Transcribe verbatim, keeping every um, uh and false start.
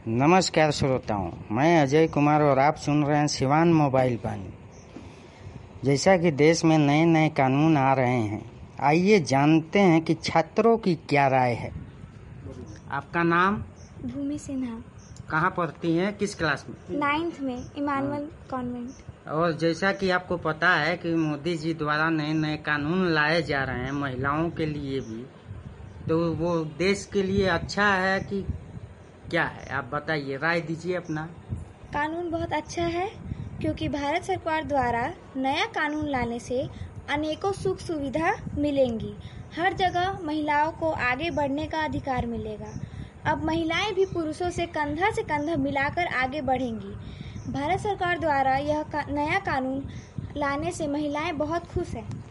नमस्कार श्रोताओं, मैं अजय कुमार और आप सुन रहे हैं सिवान मोबाइल वाणी। जैसा कि देश में नए नए कानून आ रहे हैं, आइए जानते हैं कि छात्रों की क्या राय है। आपका नाम? भूमि सिन्हा। कहाँ पढ़ती हैं, किस क्लास में? नाइन्थ में, इमानुअल कॉन्वेंट। और जैसा कि आपको पता है कि मोदी जी द्वारा नए नए कानून लाए जा रहे हैं महिलाओं के लिए भी, तो वो देश के लिए अच्छा है कि क्या है, आप बताइए, राय दीजिए अपना। कानून बहुत अच्छा है क्योंकि भारत सरकार द्वारा नया कानून लाने से अनेकों सुख सुविधा मिलेंगी। हर जगह महिलाओं को आगे बढ़ने का अधिकार मिलेगा। अब महिलाएं भी पुरुषों से कंधा से कंधा मिलाकर आगे बढ़ेंगी। भारत सरकार द्वारा यह का, नया कानून लाने से महिलाएं बहुत खुश हैं।